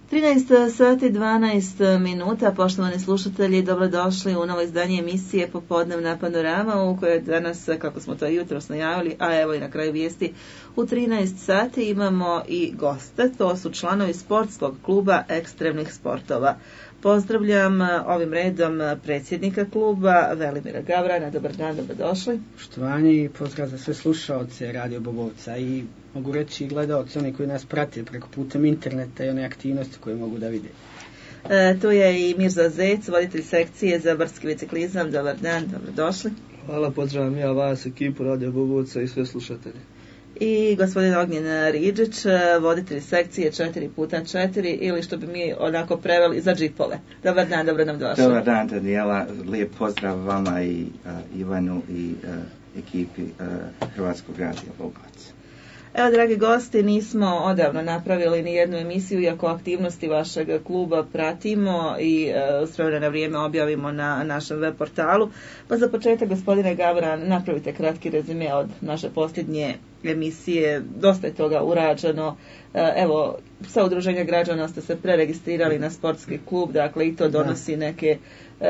13 sati 12 minuta, poštovani slušatelji, dobrodošli u novo izdanje emisije Popodnevna panorama, u kojoj danas, kako smo to jutros najavili, a evo i na kraju vijesti, u 13 sati imamo i goste, to su članovi sportskog kluba ekstremnih sportova. Pozdravljam ovim redom predsjednika kluba Velimira Gavrana. Dobar dan, dobrodošli. Poštovanje i pozdrav za sve slušaoce Radio Bobovca i mogu reći i gledaoci, oni koji nas prate preko putem interneta i one aktivnosti koje mogu da vide. Tu je i Mirza Zec, voditelj sekcije za brdski biciklizam. Dobar dan, dobrodošli. Hvala, pozdravljam ja vas, ekipu Radio Bobovca i sve slušatelje. I gospodin Ognjen Riđić, voditelj sekcije 4x4 ili što bi mi onako preveli za džipove. Dobar dan, dobro nam došli. Dobar dan, Daniela, lijep pozdrav vama i Ivanu i ekipi Hrvatskog radija Bobovac. Evo, dragi gosti, nismo odavno napravili ni jednu emisiju, iako aktivnosti vašeg kluba pratimo i s vremena na vrijeme objavimo na našem web portalu. Pa za početak, gospodine Gavran, napravite kratki rezime od naše posljednje emisije. Dosta je toga urađeno. Evo, sa udruženja građana ste se preregistrirali na sportski klub, dakle i to donosi neke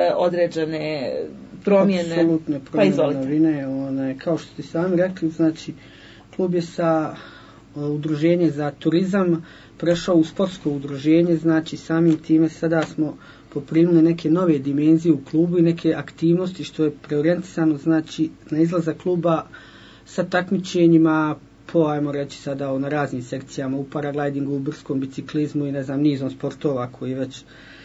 određene promjene. Apsolutne promjene, novine. Kao što ste sami rekli, znači klub je sa udruženje za turizam prešao u sportsko udruženje, znači samim time sada smo poprimili neke nove dimenzije u klubu i neke aktivnosti što je preorijentisano, znači na izlazak kluba sa takmičenjima po, ajmo reći sada, na raznim sekcijama, u paraglidingu, u brskom biciklizmu i nizom sportova koji već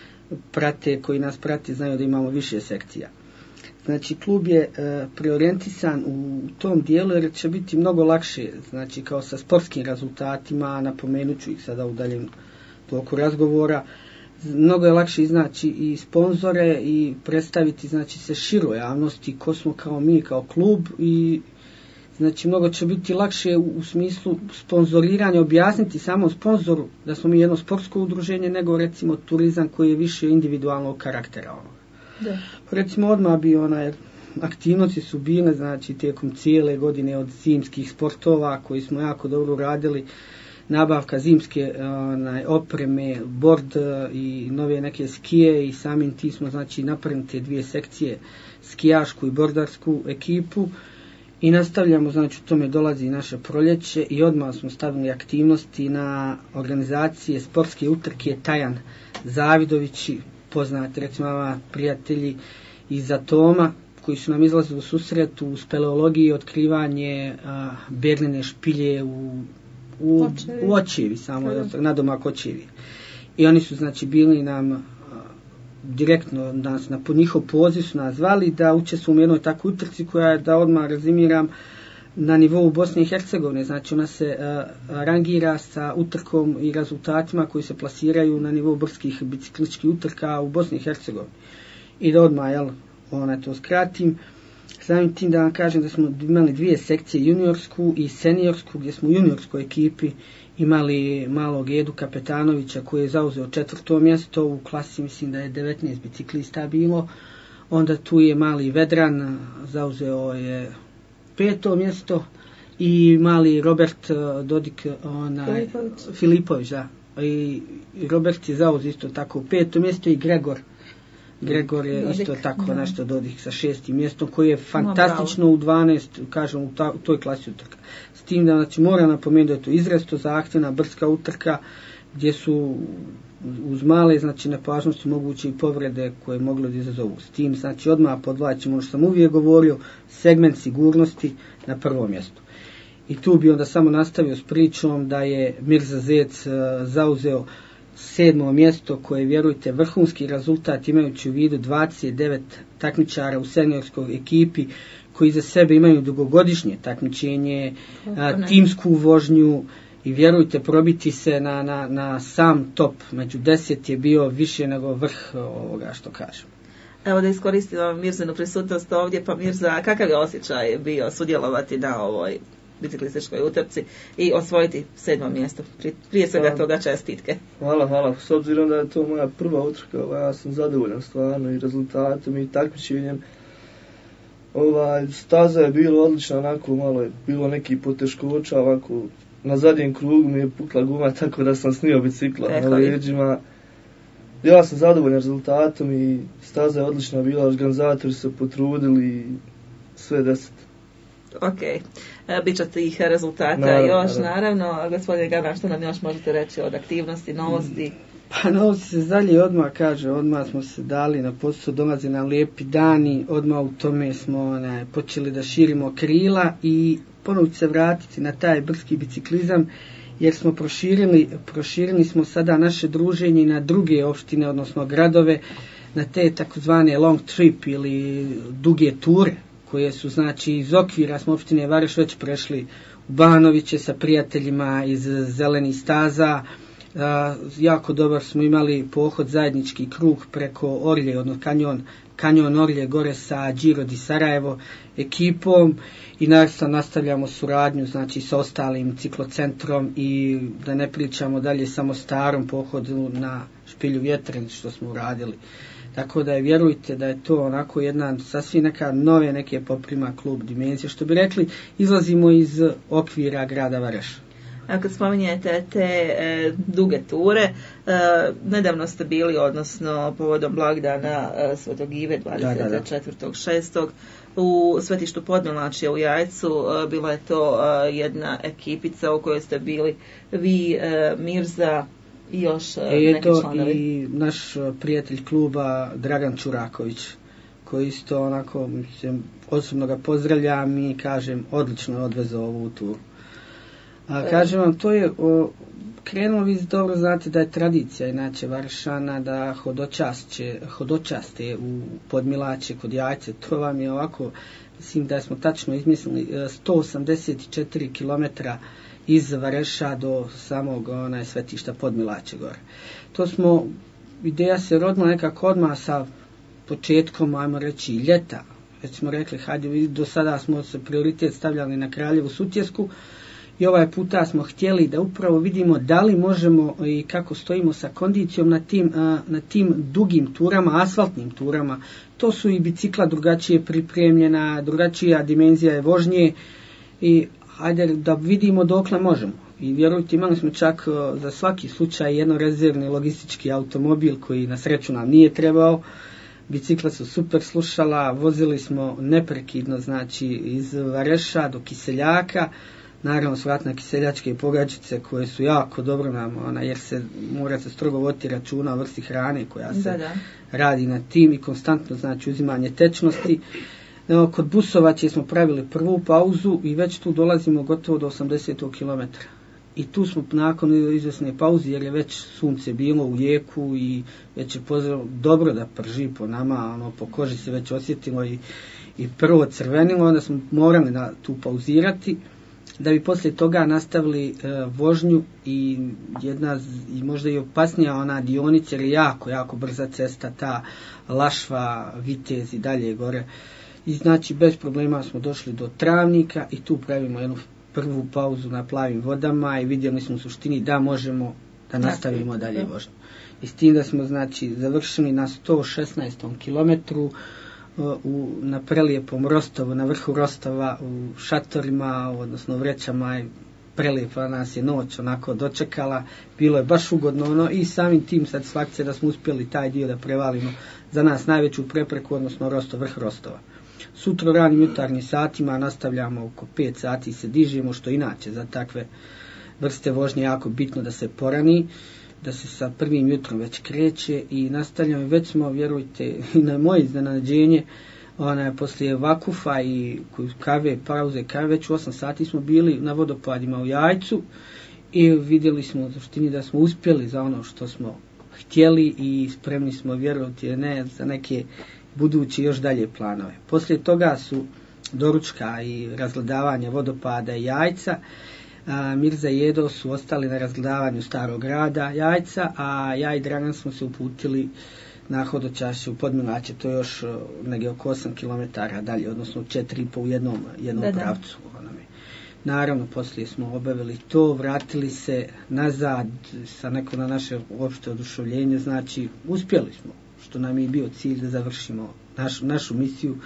prate, koji nas prate, znaju da imamo više sekcija. Znači, klub je preorijentisan u tom dijelu jer će biti mnogo lakše, znači kao sa sportskim rezultatima, napomenut ću ih sada u daljem toku razgovora, mnogo je lakše iznaći i sponzore i predstaviti, znači, se široj javnosti ko smo kao mi, kao klub, i znači mnogo će biti lakše u smislu sponzoriranja, objasniti samom sponzoru da smo mi jedno sportsko udruženje nego recimo turizam koji je više individualnog karaktera. Da. Recimo odmah bi aktivnosti su bile, znači tijekom cijele godine, od zimskih sportova koji smo jako dobro radili, nabavka zimske opreme, bord i nove neke skije, i samim tim smo, znači, napravili te dvije sekcije, skijašku i bordarsku ekipu, i nastavljamo, znači u tome dolazi naše proljeće i odmah smo stavili aktivnosti na organizacije sportske utrke Tajan Zavidovići, poznati recimo prijatelji iz Atoma koji su nam izlazili u susret u speleologiji, otkrivanje Bernine špilje u Očevi, samo nadomak Očevi. I oni su, znači, bili nam direktno nas na njihov poziv su nas zvali da učestvujemo u jednoj takvoj utrci koja je, da odmah rezimiram, na nivou Bosne i Hercegovine. Znači ona se rangira sa utrkom i rezultatima koji se plasiraju na nivou brdskih biciklističkih utrka u Bosni i Hercegovini. I da odmah, to skratim, samim tim da vam kažem da smo imali dvije sekcije, juniorsku i seniorsku, gdje smo u juniorskoj ekipi imali malog Edu Kapetanovića koji je zauzeo 4. mjesto u klasi, mislim da je 19 biciklista bilo. Onda tu je mali Vedran, zauzeo je 5. mjesto, i mali Robert Dodik Filipović, da. I Robert je zauzeo isto tako 5. mjesto, i Gregor je Dodik, isto tako nešto Dodik sa 6. mjestom, koji je fantastično u 12, kažem, u toj klasi utrka. S tim da, znači, moram napomenuti da je to izrazito zahtjevna brdska utrka gdje su uz male, znači, nepažnosti moguće i povrede koje mogli da izazovu. S tim, znači, odmah podvlačimo ono što sam uvijek govorio, segment sigurnosti na prvom mjestu. I tu bi onda samo nastavio s pričom da je Mirza Zec zauzeo 7. mjesto, koje, vjerujte, vrhunski rezultat imajući u vidu 29 takmičara u seniorskoj ekipi koji za sebe imaju dugogodišnje takmičenje, timsku vožnju, i vjerujte, probiti se na sam top među 10 je bio više nego vrh ovoga što kažem. Evo da iskoristimo Mirzinu prisutnost ovdje, pa Mirza, kakav je osjećaj bio sudjelovati na ovoj biciklističkoj utrci i osvojiti 7. mjesto? Prije svega toga čestitke. Hvala. S obzirom da je to moja prva utrka, ja sam zadovoljan stvarno i rezultatom i takmičenjem. Staza je bila odlična, onako malo je bilo neki poteškoća, ovako na zadnjem krugu mi je pukla guma tako da sam snio bicikla na leđima. Ja sam zadovoljan rezultatom i staza je odlična bila, organizatori su potrudili sve 10. Ok, bit će tih rezultata još, naravno. Gospodine Gavran, što nam još možete reći od aktivnosti, novosti? Pa novosti se dalje odmah kaže, odmah smo se dali na posao, dolaze nam lijepi dani, odmah u tome smo počeli da širimo krila i ponovno se vratiti na taj brdski biciklizam, jer smo proširili smo sada naše druženje na druge opštine, odnosno gradove, na te takozvane long trip ili duge ture, koje su znači iz okvira smo opštine Vareš već prešli u Banoviće sa prijateljima iz zelenih staza. Jako dobar smo imali pohod, zajednički krug preko Orlje, odnosno kanjon Orlje gore sa Giro di Sarajevo ekipom i nastavljamo suradnju znači sa ostalim ciklocentrom i da ne pričamo dalje samo starom pohodu na Špilju Vjetren što smo uradili. Tako da vjerujte da je to onako jedna sasvim neka nove neke poprima klub dimenzije. Što bi rekli, izlazimo iz okvira grada Vareša. A kad spominjete te duge ture, nedavno ste bili, odnosno povodom blagdana Svetog Ive 24.6. u Svetištu Podmilačja u Jajcu, bila je to jedna ekipica u kojoj ste bili vi, Mirza i još neki članovi. I naš prijatelj kluba Dragan Čuraković, koji isto onako, mislim, osobno ga pozdravljam i kažem, odlično je odvezao ovu turu. A kažem vam, to je krenulo, vi dobro znate da je tradicija inače Varšana da hodočaste u Podmilače kod Jajce, to vam je ovako, mislim da smo tačno izmislili 184 km iz Vareša do samog svetišta Podmilače gore. To smo, ideja se rodila nekako odmah sa početkom, ajmo reći, ljeta. Već smo rekli, hajde, do sada smo se prioritet stavljali na Kraljevu Sutjesku, i ovaj puta smo htjeli da upravo vidimo da li možemo i kako stojimo sa kondicijom na tim dugim turama, asfaltnim turama. To su i bicikla drugačije pripremljena, drugačija dimenzija je vožnje i hajde da vidimo dokle možemo. I vjerujte, imali smo čak za svaki slučaj jedno rezervni logistički automobil koji na sreću nam nije trebao. Bicikla su super slušala, vozili smo neprekidno znači iz Vareša do Kiseljaka. Naravno svratne kiseljačke pogačice koje su jako dobro nam, jer se mora se strogo voditi računa o vrsti hrane koja se radi na tim i konstantno znači uzimanje tečnosti. Kod Busovače smo pravili prvu pauzu i već tu dolazimo gotovo do 80 km. I tu smo nakon izvesne pauze, jer je već sunce bilo u jeku i već je dobro da prži po nama, po koži se već osjetilo i prvo crvenilo, onda smo morali tu pauzirati, da bi poslije toga nastavili vožnju i jedna i možda i opasnija ona dionica, jer je jako brza cesta, ta Lašva, Vitez i dalje gore. I znači bez problema smo došli do Travnika i tu pravimo jednu prvu pauzu na Plavim vodama i vidjeli smo u suštini da možemo da nastavimo dalje vožnju. I s tim da smo znači završili na 116. kilometru na prelijepom Rostovu, na vrhu Rostova u šatorima, odnosno vrećama, i prelijepa nas je noć onako dočekala, bilo je baš ugodno i samim tim satisfakcija da smo uspjeli taj dio da prevalimo za nas najveću prepreku, odnosno vrh Rostova. Sutra ranim jutarnjim satima nastavljamo oko 5 sati se dižemo, što inače za takve vrste vožnje jako bitno da se porani, da se sa prvim jutrom već kreće i nastavljamo. Već smo, vjerujte, i na moje iznenađenje, poslije vakufa i pauze kave, već u 8 sati smo bili na vodopadima u Jajcu i vidjeli smo u suštini da smo uspjeli za ono što smo htjeli i spremni smo, vjerujte, za neke budući još dalje planove. Poslije toga su doručka i razgledavanje vodopada i Jajca. Mirza i Edo su ostali na razgledavanju Starog grada Jajca, a ja i Dragan smo se uputili na hodočašće u Podmilače, to je još negdje oko 8 km dalje, odnosno 4,5 u jednom pravcu. Naravno, poslije smo obavili to, vratili se nazad sa neko na naše opšte oduševljenje, znači uspjeli smo, što nam je bio cilj da završimo našu misiju,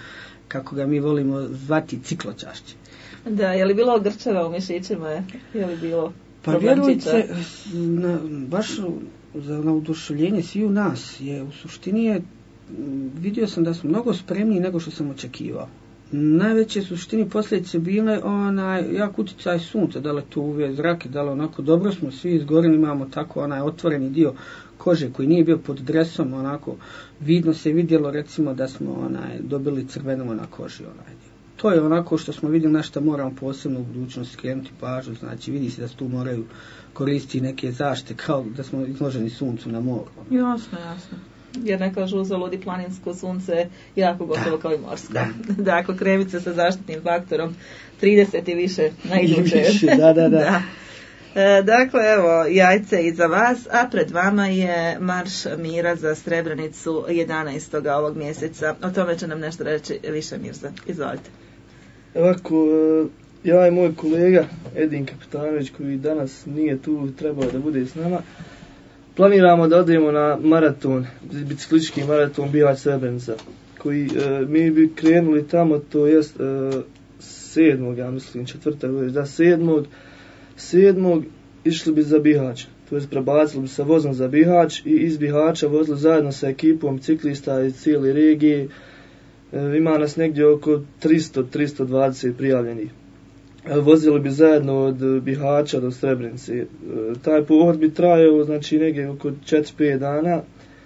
kako ga mi volimo zvati, cikločašće. Da, je li bilo grčeva u mišićima, je li bilo pa vjerujte, baš na oduševljenje svi u nas je, u suštini je, vidio sam da smo mnogo spremniji nego što sam očekivao. Najveće suštini posljedice bile jak uticaj sunca, da li to UV zrake, da li onako dobro smo svi izgoreni, imamo tako otvoreni dio kože koji nije bio pod dresom, onako vidno se vidjelo recimo da smo dobili crveno na koži To je onako što smo vidjeli na što moramo posebno u budućnosti skrenuti pažnju, znači vidi se da se tu moraju koristiti neke zaštite kao da smo izloženi suncu na moru. Jasno. Jer ne kažu uzaludi planinsko sunce jako gotovo kao i morsko. Dakle, kremice sa zaštitnim faktorom 30 i više na iduće. Da. Dakle, evo, jajce iza vas, a pred vama je Marš mira za Srebrenicu 11. ovog mjeseca. O tome će nam nešto reći više Mirza. Izvolite. Ovako, ja i moj kolega Edin Kapitanović, koji danas nije tu, trebao da bude s nama, planiramo da odemo na maraton, biciklistički maraton Bihać Srebrenica, koji mi bi krenuli tamo, to jest 7. ja mislim, 7. išli bi za Bihać, to jest prebacili bi se vozom za Bihać i iz Bihaća vozili zajedno sa ekipom ciklista iz cijele regije. Ima nas negdje oko 300-320 prijavljenih. Vozili bi zajedno od Bihaća do Srebrenice. Taj pohod bi trajao znači negdje oko 4-5 dana.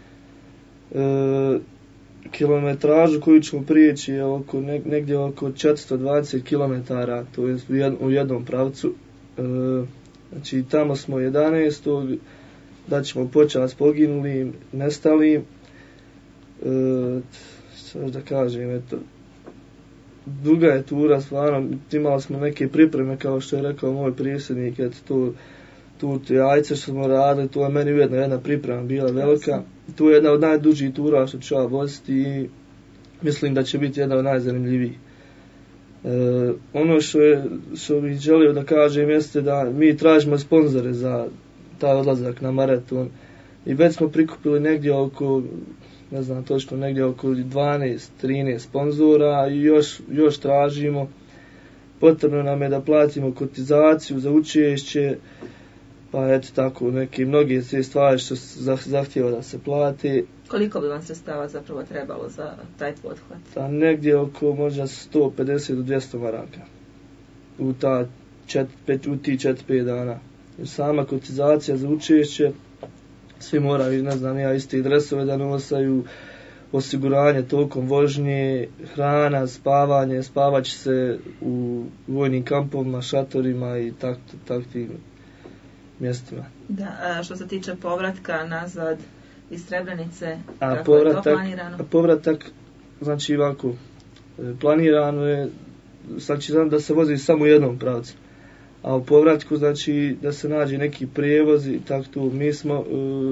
Kilometražu koju ćemo prijeći je negdje oko 420 km, to je u jednom pravcu. Znači tamo smo 11. da ćemo počast poginulim, nestalim. Da kažem, eto, duga je tura, stvarno, imali smo neke pripreme, kao što je rekao moj predsjednik, eto, tu jajce što smo radili, to je meni ujedno jedna priprema bila velika. Tu je jedna od najdužih tura što ću ja voziti i mislim da će biti jedna od najzanimljivijih. Ono što bih želio da kažem jeste da mi tražimo sponzore za taj odlazak na maraton i već smo prikupili negdje oko, ne znam točno, negdje oko 12-13 sponzora i još tražimo. Potrebno nam je da platimo kotizaciju za učešće, pa eto tako, mnoge sve stvari što zahtjeva da se plati. Koliko bi vam sredstava zapravo trebalo za taj pothvat? Pa negdje oko možda 150 do 200 maraka u ti 4-5 dana. Jer sama kotizacija za učešće, svi moraju, ne znam, iste dresove da nosaju, osiguranje tokom vožnje, hrana, spavanje, spavat će se u vojnim kampovima, šatorima i takvim mjestima. Da, što se tiče povratka nazad iz Srebrenice, kako je to planirano? Povratak, znači ovako, planirano je, znači da se vozi samo u jednom pravcu, a u povratku znači da se nađe neki prijevoz i tako tu. Mi smo,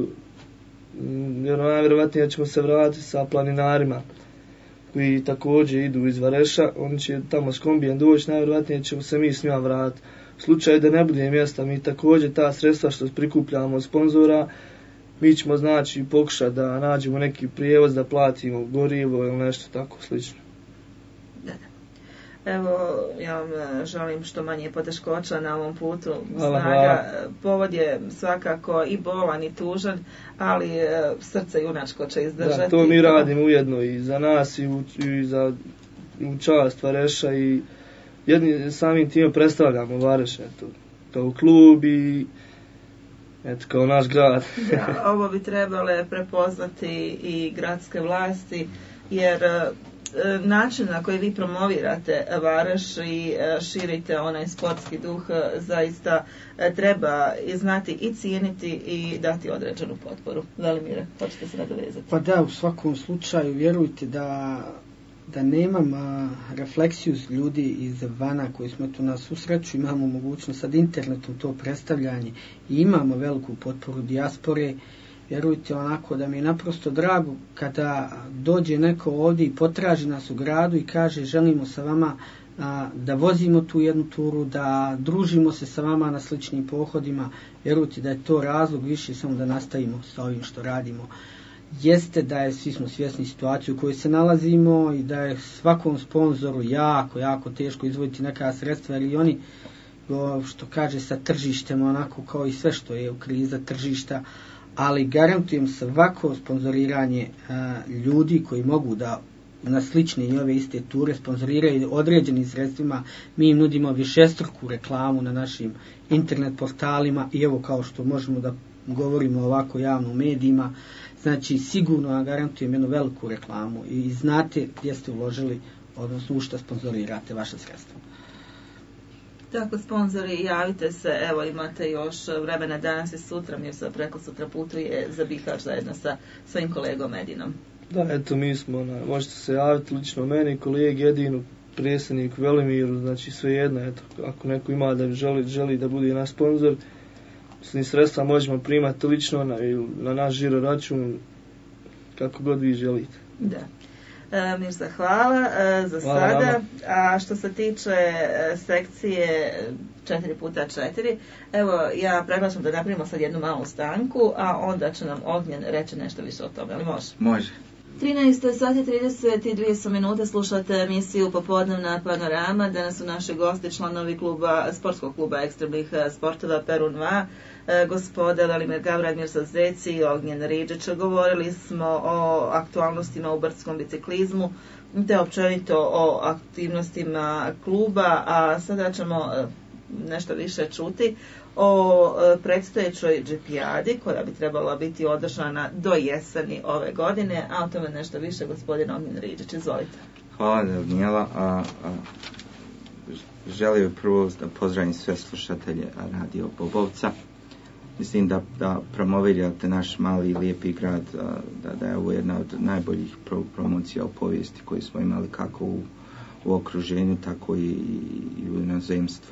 najvjerovatnije ćemo se vratiti sa planinarima koji također idu iz Vareša, oni će tamo s kombijem doći, najvjerovatnije ćemo se mi s njima vratiti. U slučaju da ne bude mjesta, mi također ta sredstva što prikupljamo od sponzora, mi ćemo znači pokušati da nađemo neki prijevoz, da platimo gorivo ili nešto tako slično. Da. Evo, ja vam želim što manje poteškoća na ovom putu. Hvala. Povod je svakako i bolan i tužan, ali srce junačko će izdržati. Da, to mi radimo ujedno i za nas i za čast Vareša i samim tim predstavljamo Vareš, eto, kao klub i eto, kao naš grad. Da, ovo bi trebale prepoznati i gradske vlasti, jer način na koji vi promovirate Vareš i širite onaj sportski duh zaista treba i znati i cijeniti i dati određenu potporu. Velimire, hoćete se nadovezati? Pa da, u svakom slučaju vjerujte da nemam refleksiju ljudi iz vana koji smo tu na susreću, imamo mogućnost sad internetom to predstavljanje i imamo veliku potporu dijaspore. Vjerujte onako da mi je naprosto drago kada dođe neko ovdje i potraži nas u gradu i kaže želimo sa vama da vozimo tu jednu turu, da družimo se sa vama na sličnim pohodima. Vjerujte da je to razlog više samo da nastavimo sa ovim što radimo. jeste da je, svi smo svjesni situaciju u kojoj se nalazimo i da je svakom sponzoru jako teško izvojiti neka sredstva, jer i oni, što kaže, sa tržištem, onako kao i sve što je u kriza tržišta, ali garantujem svako sponzoriranje ljudi koji mogu da na slične i ove iste ture sponzoriraju određenim sredstvima. Mi im nudimo višestruku reklamu na našim internet portalima i evo, kao što možemo da govorimo ovako javno u medijima, znači sigurno vam garantujem jednu veliku reklamu i znate gdje ste uložili, odnosno u što sponzorirate vaše sredstva. Tako, sponzori, javite se, evo imate još vremena danas i sutra, jer se preko sutra putuje za Bihać zajedno sa svojim kolegom Edinom. Da, eto, mi smo, možete se javiti lično meni, kolegi Edinu, predsjedniku Velimiru, znači svejedno, eto, ako neko ima da želi da bude naš sponzor, mislim, sredstva možemo primati lično na naš žiro račun, kako god vi želite. Da. Mirza, hvala za hvala sada. Vama. A što se tiče sekcije 4x4, evo, ja predlažem da napravimo sad jednu malu stanku, a onda će nam Ognjen reći nešto više o tome, ali može? Može. 13:32 slušate emisiju Popodnevna panorama. Danas su naši gosti članovi sportskog kluba ekstremnih sportova Perun 2, gospoda Velimir Gavrag, Mirza Zeci i Ognjen Ridžić. Govorili smo o aktualnostima u brdskom biciklizmu, te općenito o aktivnostima kluba, a sada ćemo nešto više čuti o predstojećoj džipijadi koja bi trebala biti održana do jeseni ove godine, a o tome nešto više gospodin Ognjen Ridžić. Izvolite. Hvala, Danijela. Želio bih prvo da pozdravim sve slušatelje Radio Bobovca. Mislim da promovirate naš mali i lijepi grad, da je ovo jedna od najboljih promocija u povijesti koju smo imali kako u okruženju, tako i u inozemstvu.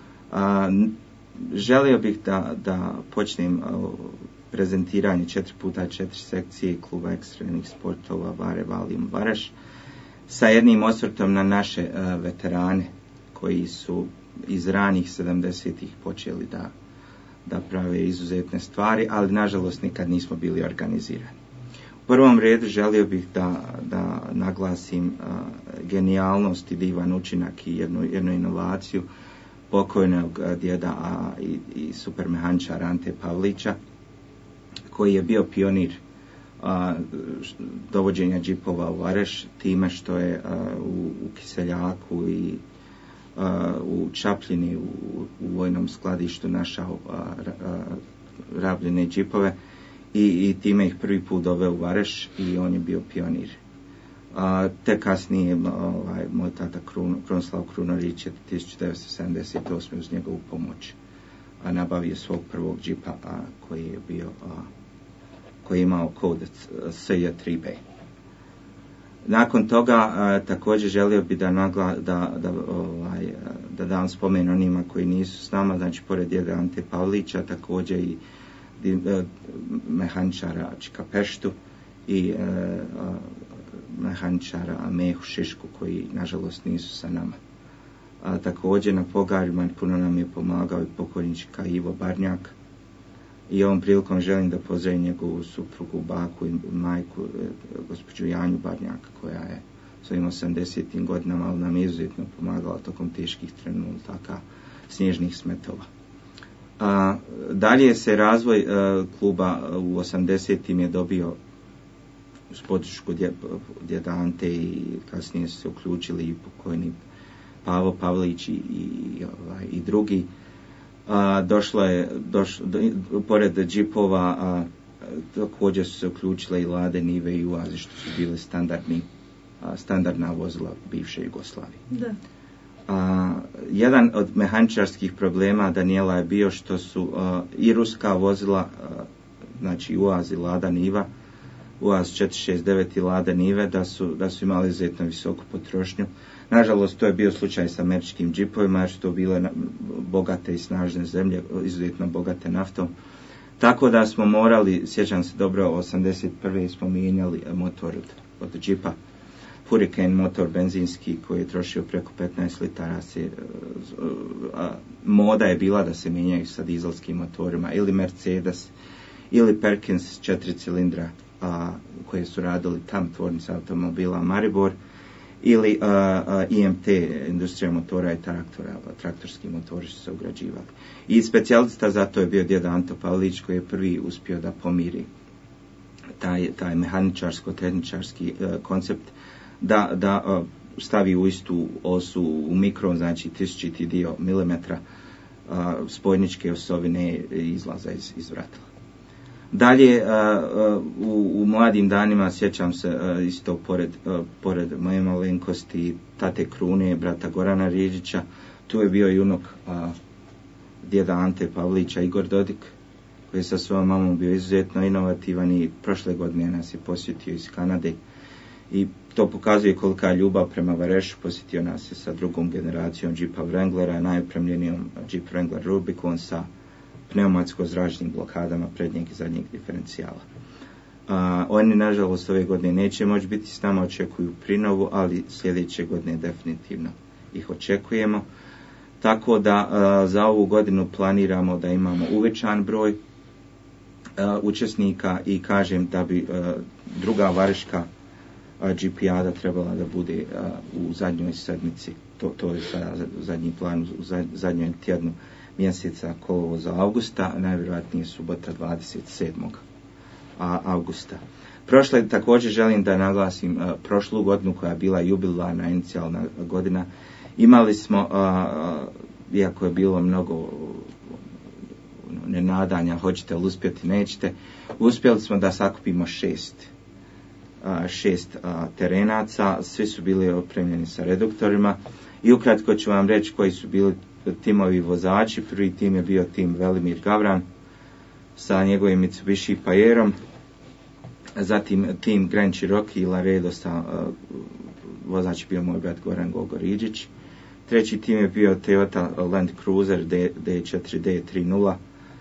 Želio bih da počnem prezentiranje 4x4 sekcije kluba ekstremnih sportova Vare Valijum Vareš sa jednim osvrtom na naše veterane koji su iz ranih 70-ih počeli da prave izuzetne stvari, ali nažalost nikad nismo bili organizirani. U prvom redu želio bih da naglasim genijalnost i divan učinak i jednu inovaciju pokojnog djeda i supermehančara Ante Pavlića, koji je bio pionir dovođenja džipova u Vareš, time što je u Kiseljaku i u Čapljini u vojnom skladištu našao rabljene džipove i time ih prvi put doveo u Vareš i on je bio pionir. Te kasnije moj tata Krunoslav Krunorić je 1978. uz njegovu pomoć nabavio svog prvog džipa koji je imao kod SJ3B. Nakon toga također želio bi da dam spomen onima koji nisu s nama, znači pored djeda Ante Pavlića također i mehančara Čika Peštu i mehančara Mehu Šišku koji nažalost nisu sa nama. Također na pogaljima puno nam je pomagao i pokojnička Ivo Barnjak i ovom prilikom želim da pozdravim njegovu suprugu, baku i majku, gospođu Janju Barnjak, koja je svojim 80. godinama, ali nam je izuzetno pomagala tokom teških trenutaka snježnih smetova. Dalje se razvoj kluba u 80. je dobio uz podršku djeda Ante i kasnije su se uključili i pokojni Pavo Pavlić i drugi. Pored džipova također su se uključile i Lade, Nive i Uazi, što su bile standardna vozila bivše Jugoslavije. Da. Jedan od mehančarskih problema Danijela je bio što su i ruska vozila, znači Uaz i Lada Niva, Uaz 469 i Lada Nive, da su imali izuzetno visoku potrošnju. Nažalost, to je bio slučaj sa američkim džipovima, jer su to bile bogate i snažne zemlje, izuzetno bogate naftom. Tako da smo morali, sjećam se dobro, 81. smo mijenjali motor od džipa. Hurricane motor benzinski koji je trošio preko 15 litara. Moda je bila da se mijenjaju sa dizelskim motorima, ili Mercedes, ili Perkins 4 cilindra, koje su radili tam tvornice automobila Maribor ili IMT, industrija motora i traktora, traktorski motori su se ugrađivali. I specijalista za to je bio djeda Anto Pavlić koji je prvi uspio da pomiri taj mehaničarsko-tehničarski koncept, da stavi u istu osu u mikron, znači 1000 dio milimetra spojničke osovine izlaza iz vratila. Dalje, u mladim danima, sjećam se isto pored moje malenkosti, tate Krune, brata Gorana Rijeđića, tu je bio i unuk djeda Ante Pavlića, Igor Dodik, koji je sa svojom mamom bio izuzetno inovativan i prošle godine nas je posjetio iz Kanade. I to pokazuje kolika je ljubav prema Varešu. Posjetio nas je sa drugom generacijom Jeepa Wranglera, najopremljenijom Jeep Wrangler Rubicon sa pneumatsko-zračnim blokadama prednjeg i zadnjeg diferencijala. Oni, nažalost, ove godine neće moći biti s nama, očekuju prinovu, ali sljedeće godine definitivno ih očekujemo. Tako da za ovu godinu planiramo da imamo uvećan broj učesnika i kažem da bi druga vareška GP-ada trebala da bude u zadnjoj sedmici, to je zadnji plan, u zadnjoj tjednu mjeseca kolovoza augusta, najvjerojatnije subota 27. augusta. Također želim da naglasim prošlu godinu koja je bila jubilarna inicijalna godina. Imali smo, iako je bilo mnogo nenadanja, hoćete li uspjeti, nećete, uspjeli smo da sakupimo šest terenaca, svi su bili opremljeni sa reduktorima i ukratko ću vam reći koji su bili timovi vozači. Prvi tim je bio tim Velimir Gavran sa njegovim Mitsubishi Pajerom, zatim tim Grand Cherokee i Laredo sa vozač je bio moj brat Goran Gogoriđić. Treći tim je bio Toyota Land Cruiser D4 D30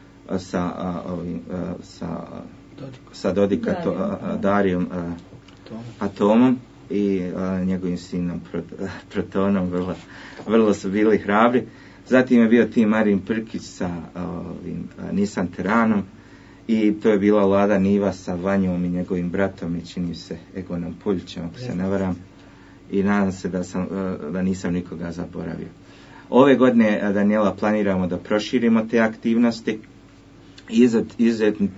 sa Dodika Darijom Atomom i njegovim sinom Protonom, vrlo su bili hrabri. Zatim je bio tim Marin Prkić sa Nissan Teranom i to je bila Lada Niva sa Vanjom i njegovim bratom i čini se Egonom Puljićem, ako se ne varam, i nadam se da nisam nikoga zaboravio. Ove godine, Daniela, planiramo da proširimo te aktivnosti. Izuzetno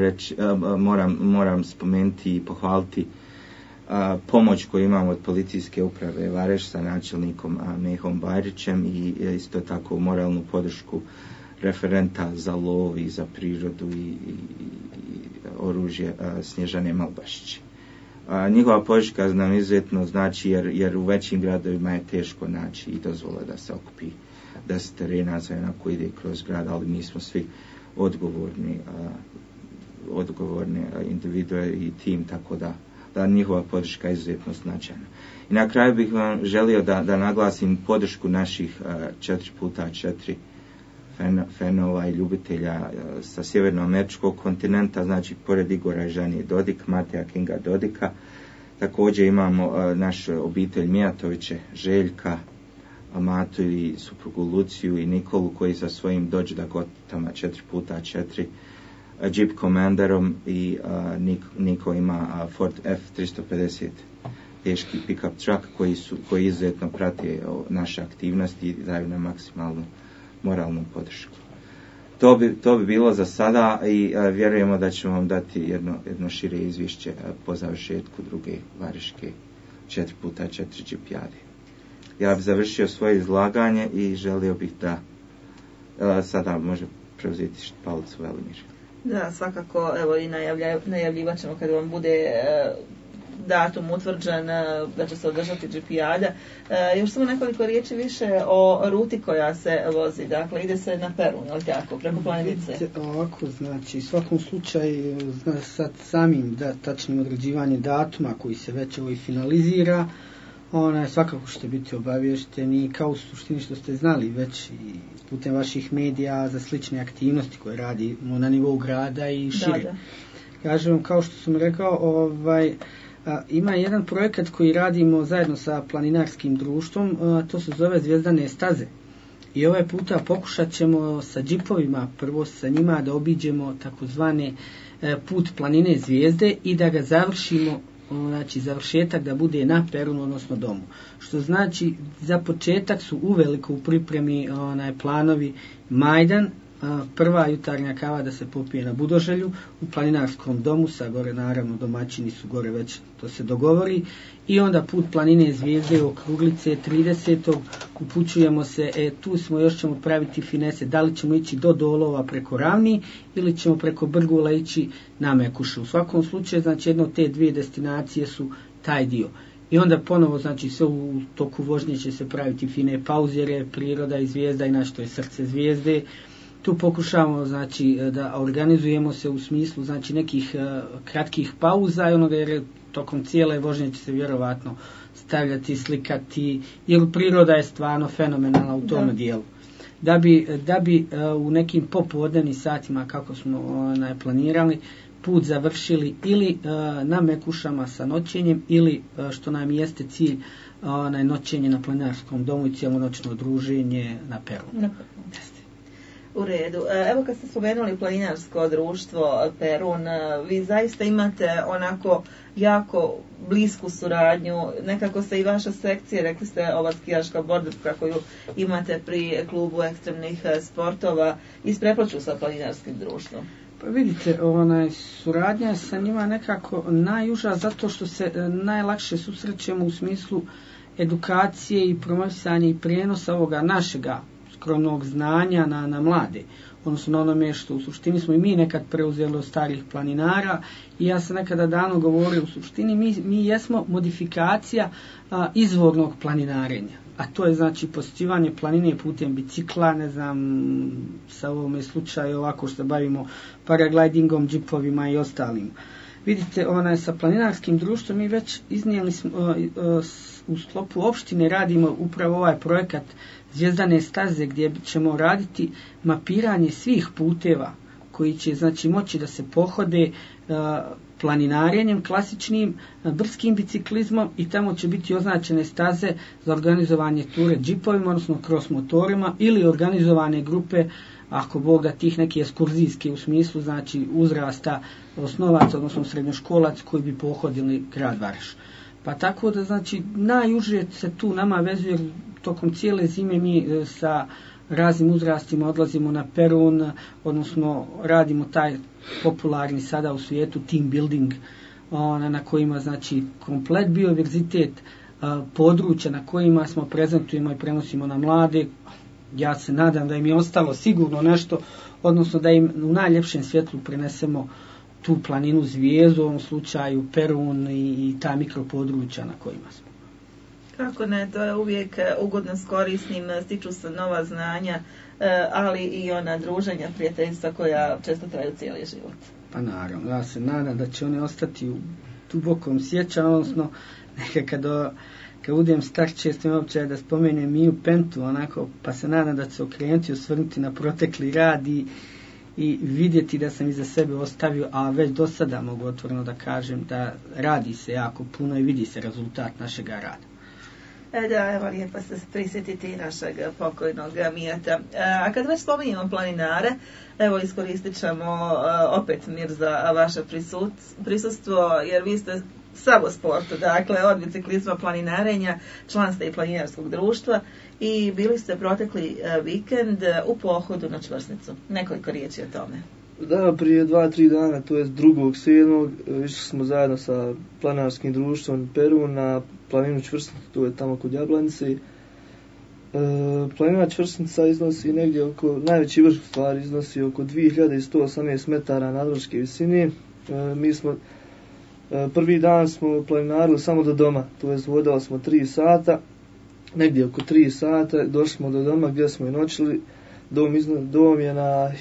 moram spomenuti i pohvaliti pomoć koju imamo od policijske uprave Vareš sa načelnikom Mehom Bajrićem i isto tako moralnu podršku referenta za lov i za prirodu i oružje Snježane Malbašić. Njihova podrška nam izuzetno znači jer u većim gradovima je teško naći i dozvola da se okupi 10 terenaca, onako ide kroz grad, ali mi smo svi odgovorni individue i tim, tako da njihova podrška je izuzetno značajna. I na kraju bih vam želio da naglasim podršku naših 4x4 fanova i ljubitelja sa sjevernoameričkog kontinenta, znači pored Igora i Žanije Dodik, Mateja Kinga Dodika, također imamo našu obitelj Mijatoviće, Željka, Matu i suprugu Luciju i Nikolu koji sa svojim Dodge Dakotama 4x4 Jeep Commanderom i Niko ima Ford F350 teški pick-up truck koji izuzetno prate naše aktivnosti i daju nam maksimalnu moralnu podršku. To bi bilo za sada i vjerujemo da ćemo vam dati jedno šire izvješće po završetku druge vareške 4x4 GP-ade. Ja bih završio svoje izlaganje i želio bih da sada može preuzeti palicu Velimir. Da, svakako, evo i najavljivat ćemo kada vam bude datum utvrđen da će se održati GP-ada. Još samo nekoliko riječi više o ruti koja se vozi. Dakle, ide se na Perun, ali tako, preko Planinice. Ovako, znači, u svakom slučaju, sad samim tačnim određivanjem datuma koji se već i finalizira, svakako ćete biti obavješteni kao u suštini što ste znali već i putem vaših medija za slične aktivnosti koje radimo na nivou grada i šire. Da. Kažem, kao što sam rekao, ima jedan projekat koji radimo zajedno sa planinarskim društvom, to se zove Zvijezdane staze. I ovaj puta pokušat ćemo sa džipovima, prvo sa njima da obiđemo takozvane put planine Zvijezde i da ga završimo, znači završetak da bude na peronu, odnosno domu. Što znači za početak su uveliko u pripremi planovi Majdan, prva jutarnja kava da se popije na Budoželju u planinarskom domu, sa gore naravno domaćini su gore već to se dogovori, i onda put planine Zvijezde okruglice 30. upućujemo se, tu smo još ćemo praviti finese, da li ćemo ići do Dolova preko Ravni ili ćemo preko Brgula ići na Mekušu. U svakom slučaju, znači jedno od te dvije destinacije su taj dio. I onda ponovo, znači sve u toku vožnje će se praviti fine pauze, jer je priroda i zvijezda i našto je srce Zvijezde. Tu pokušavamo, znači, da organizujemo se u smislu, znači, nekih kratkih pauza i onoga, jer tokom cijele vožnje će se vjerovatno stavljati, slikati, jer priroda je stvarno fenomenalna u tom dijelu. Da bi u nekim popodnevnim satima, kako smo planirali, put završili ili na Mekušama sa noćenjem, ili što nam jeste cilj, noćenje na planinarskom domu i cijelonoćno druženje na Perunu. U redu. Evo kad ste spomenuli planinarsko društvo Perun, vi zaista imate onako jako blisku suradnju, nekako se i vaša sekcija, rekli ste ova skijaška bordovka koju imate pri klubu ekstremnih sportova, isprepliču sa planinarskim društvom. Pa vidite, suradnja sa njima nekako najuža zato što se najlakše susrećemo u smislu edukacije i promovisanja i prijenosa ovoga našega skromnog znanja na mlade, odnosno na onome što u suštini smo i mi nekad preuzeli od starih planinara, i ja sam nekada davno govorio, u suštini mi jesmo modifikacija izvornog planinarenja, a to je znači posjećivanje planine putem bicikla, ne znam, sa ovome slučaju ovako što bavimo paraglidingom, džipovima i ostalim. Vidite, sa planinarskim društvom mi već iznijeli smo, u sklopu opštine radimo upravo ovaj projekat Zvijezdane staze, gdje ćemo raditi mapiranje svih puteva koji će, znači, moći da se pohode planinarenjem klasičnim, brskim biciklizmom, i tamo će biti označene staze za organizovanje ture džipovima, odnosno cross motorima, ili organizovane grupe, ako Bog da, tih neke ekskurzijske u smislu, znači, uzrasta osnovaca, odnosno srednjoškolac koji bi pohodili grad Varaš. Pa tako da, znači, najuže se tu nama vezuje, tokom cijele zime mi sa raznim uzrastima odlazimo na Perun, odnosno radimo taj popularni sada u svijetu team building, na kojima, znači, komplet biodiverzitet područja na kojima smo prezentujemo i prenosimo na mlade. Ja se nadam da im je ostalo sigurno nešto, odnosno da im u najljepšem svjetlu prenesemo tu planinu Zvijezdu, u ovom slučaju Perun i ta mikropodručja na kojima smo. Kako ne, to je uvijek ugodno s korisnim, stiču se nova znanja, ali i ona druženja, prijateljstva koja često traju cijeli život. Pa naravno, ja se nadam da će oni ostati u dubokom sjećanju, odnosno nekada kad budem star često imam običaj da spomenem Miju Pentu, onako, pa se nadam da će se okrenuti, osvrnuti na protekli rad i vidjeti da sam iza sebe ostavio, a već do sada mogu otvoreno da kažem da radi se jako puno i vidi se rezultat našeg rada. Da, evo, lijepo se prisjetiti našeg pokojnog Mijata. A kad već spominjemo planinare, evo, iskoristit ćemo opet, Mirza, vaše prisustvo, jer vi ste sav u sportu, dakle, od biciklizma, planinarenja, član ste i planinarskog društva i bili ste protekli vikend u pohodu na Čvrsnicu. Nekoliko riječi o tome. Da, prije 2-3 dana, to je 2.7. išli smo zajedno sa planinarskim društvom Perun na planinu Čvrsnicu, to je tamo kod Jablanice. Planina Čvrsnica iznosi negdje oko, najveći vrh stvari iznosi oko 2118 metara nadmorske visine. Mi smo prvi dan smo planinarili samo do doma, to je vodali smo 3 sata, negdje oko 3 sata, došli smo do doma gdje smo i noćili. Dom je na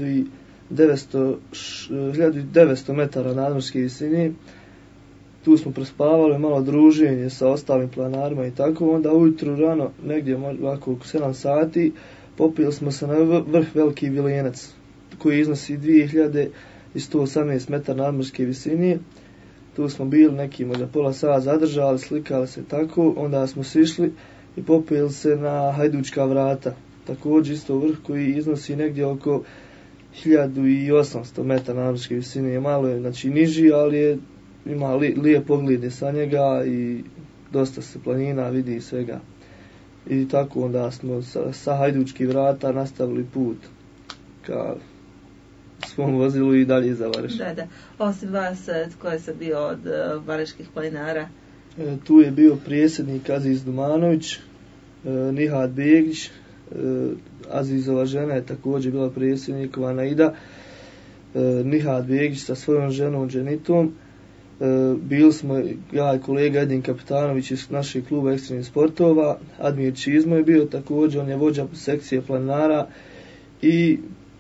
1900 metara nadmorske visine. Tu smo prespavali malo druženje sa ostalim planarima i tako, onda ujutru rano, negdje ovako oko 7 sati, popili smo se na vrh Veliki Vilenac, koji iznosi 2118 metara nadmorske visine. Tu smo bili neki možda pola sata zadržali, slikali se tako, onda smo sišli i popili se na Hajdučka vrata, također isto vrh koji iznosi negdje oko 1800 metara nadmorske visine, je malo je, znači niži, ali ima lijep pogled sa njega i dosta se planina vidi svega. I tako onda smo sa Hajdučkih vrata nastavili put ka svom vozilu i dalje za Vareš. Da. Osim vas, tko je sad bio od vareških planinara? Tu je bio predsjednik Aziz Dumanović, Nihad Begić, Azizova žena je također bila predsjednikova Naida, Nihad Begić sa svojom ženom Dženitom. Bili smo ja i kolega Edin Kapitanović iz našeg kluba ekstremnih sportova, Admir Čizmo je bio također, on je vođa sekcije planinara i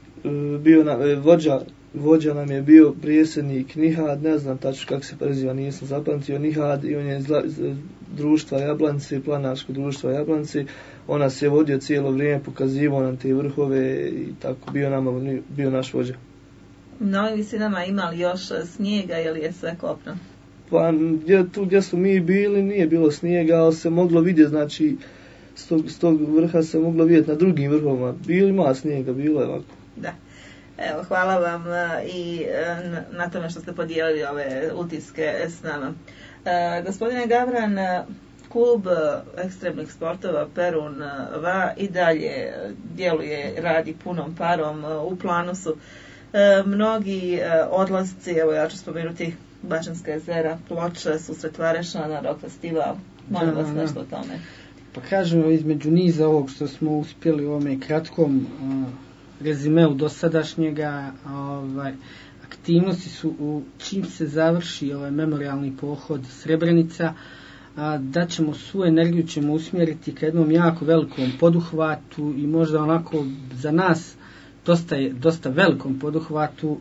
vođa nam je bio predsjednik Nihad, ne znam tačno kako se preziva, nisam zapamtio, Nihad, i on je iz društva Jablanci, planarskog društva Jablanci. On nas je vodio cijelo vrijeme, pokazivao nam te vrhove i tako bio naš vođa. Na ovim visinama imali još snijega ili je sve kopno? Pa tu gdje smo mi bili nije bilo snijega, ali se moglo vidjeti, znači s tog vrha se moglo vidjeti na drugim vrhovima. Ima snijega, bilo je ovako. Da. Evo, hvala vam i na tome što ste podijelili ove utiske s nama. Gospodine Gavran, klub ekstremnih sportova Perun VA i dalje djeluje, radi punom parom, u planu su mnogi odlasci, evo ja ću spomenuti Bačanska jezera, Ploče, susret Varešana, rock festival, molim vas nešto o tome. Pa kažem, između niza ovog što smo uspjeli u ovome kratkom rezimeu dosadašnjega, aktivnosti su čim se završi ovaj memorialni pohod Srebrenica, da ćemo svu energiju ćemo usmjeriti ka jednom jako velikom poduhvatu i možda onako za nas dosta velikom poduhvatu.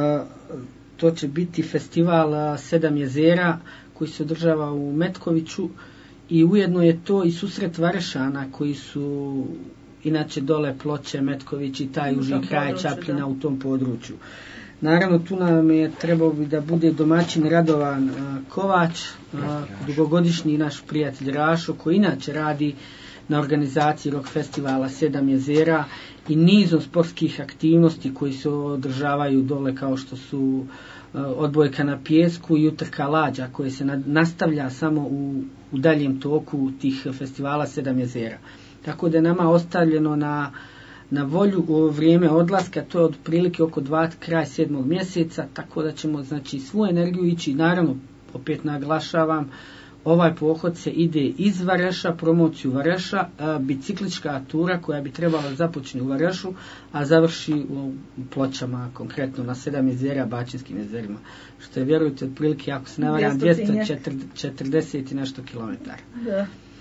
To će biti festival 7 jezera koji se održava u Metkoviću i ujedno je to i susret Varešana koji su inače dole Ploče, Metković i taj uži kraj Čapljina u tom području. Naravno, tu nam je trebao bi da bude domaćin Radovan Kovač, dugogodišnji naš prijatelj Rašo, koji inače radi na organizaciji rock festivala 7 jezera i nizom sportskih aktivnosti koji se održavaju dole, kao što su odbojka na pijesku i utrka lađa, koje se nastavlja samo u daljem toku tih festivala 7 jezera. Tako da je nama ostavljeno na volju u vrijeme odlaska, to je otprilike oko kraj 7. mjeseca, tako da ćemo znači svu energiju ići, naravno opet naglašavam, ovaj pohod se ide iz Vareša, promociju Vareša, biciklička tura koja bi trebala započne u Varešu, a završi u Pločama, konkretno na 7 jezera, Bačinskim jezerima, što je, vjerujte, otprilike, ako se ne varam, 240 i nešto kilometara. Da.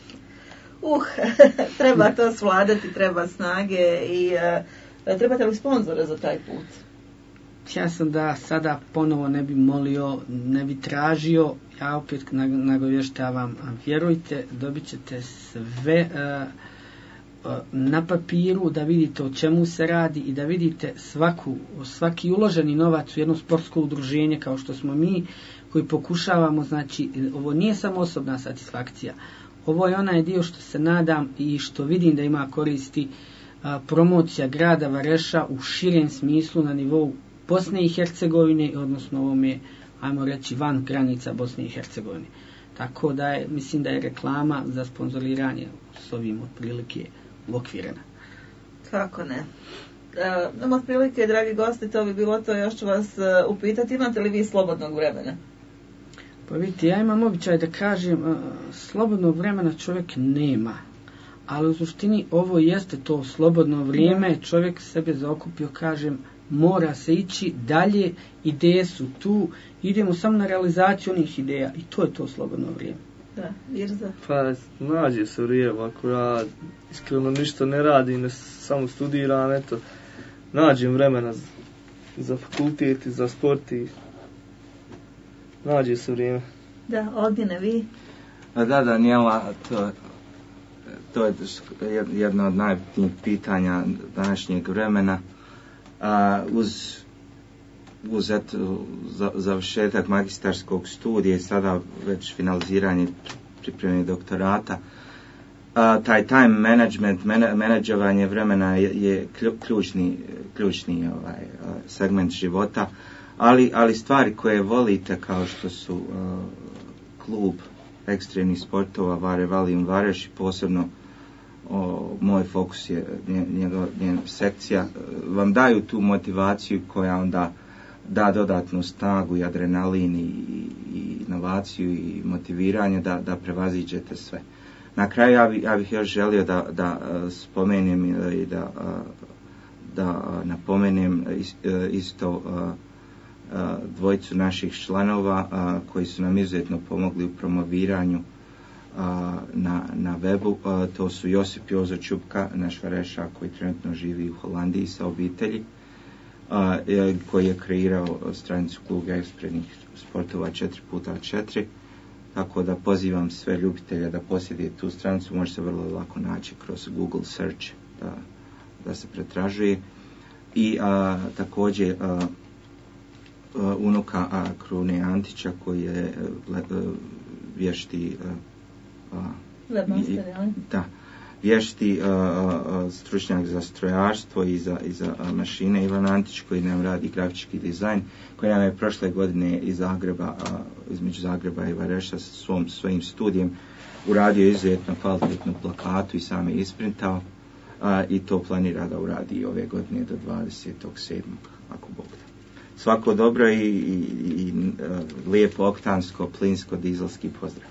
Treba to svladati, treba snage i trebate li sponzore za taj put? Ja sam da sada ponovo ne bi molio, ne bi tražio, ja opet nagovještavam, vjerujte, dobit ćete sve na papiru, da vidite o čemu se radi i da vidite svaki uloženi novac u jedno sportsko udruženje kao što smo mi, koji pokušavamo, znači ovo nije samo osobna satisfakcija, ovo je onaj dio što se nadam i što vidim da ima koristi, promocija grada Vareša u širem smislu na nivou Bosne i Hercegovine, odnosno ovome, ajmo reći, van granica Bosne i Hercegovine. Tako da mislim da je reklama za sponzoriranje s ovim otprilike uokvirena. Kako ne? Otprilike, dragi gosti, to bi bilo to, još ću vas upitati, imate li vi slobodnog vremena? Pa vidite, ja imam običaj da kažem, slobodnog vremena čovjek nema, ali u suštini ovo jeste to slobodno vrijeme, čovjek sebe zaokupio, kažem, mora se ići dalje, ideje su tu, idemo samo na realizaciju onih ideja i to je to slobodno vrijeme. Da, Irza? Pa nađe se vrijeme, ako ja iskreno ništa ne radim, ne samo studiram, eto, nađem vremena za fakultet i za sport i nađe se vrijeme. Da, Ognjene, vi? Da, Danijela, to je jedno od najbitnijih pitanja današnjeg vremena. Uz završetak magistarskog studija i sada već finaliziranje pripreme doktorata, taj time management, menadžovanje vremena je ključni segment života, ali stvari koje volite kao što su klub ekstremnih sportova Vare Valium Vareš i posebno moj fokus je njena sekcija, vam daju tu motivaciju koja onda da dodatnu snagu i adrenalin i inovaciju i motiviranje da prevaziđete sve. Na kraju ja bih još želio da spomenem i da napomenem isto dvojicu naših članova koji su nam izuzetno pomogli u promoviranju na webu. To su Josip Jozo Čupka, naš Varešak koji trenutno živi u Holandiji sa obitelji, koji je kreirao stranicu kluba ekstremnih sportova 4x4, tako da pozivam sve ljubitelje da posjete tu stranicu, može se vrlo lako naći kroz Google search da se pretražuje. I također unuka Krune Antića koji je vješti vješti stručnjak za strojarstvo i za mašine, Ivan Antić koji nam radi grafički dizajn, koji nam je prošle godine iz Zagreba, između Zagreba i Vareša sa svojim studijem uradio izuzetno kvalitetnu plakatu i sam je isprintao i to planira da uradi ove godine do 27. ako Bog da. Svako dobro i lijepo oktansko, plinsko, dizelski pozdrav.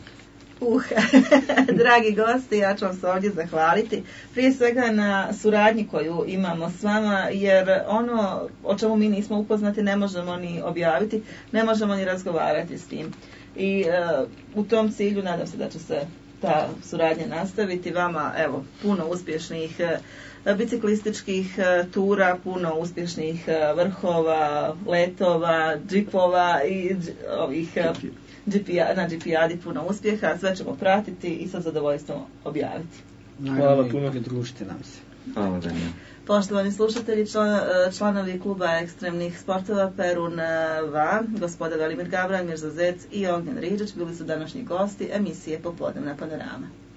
Dragi gosti, ja ću vam se ovdje zahvaliti prije svega na suradnji koju imamo s vama, jer ono o čemu mi nismo upoznati ne možemo ni objaviti, ne možemo ni razgovarati s tim. I u tom cilju nadam se da će se ta suradnja nastaviti. Vama evo puno uspješnih biciklističkih tura, puno uspješnih vrhova, letova, džipova i ovih na GP-adi puno uspjeha, sve ćemo pratiti i sa zadovoljstvom objaviti. Hvala puno. Pridružite nam se. Hvala da ne. Poštovani slušatelji, članovi kluba ekstremnih sportova Perun Va, gospoda Velimir Gabran, Mirza Zec i Ognjen Riđić bili su današnji gosti emisije Popodnevna panorama.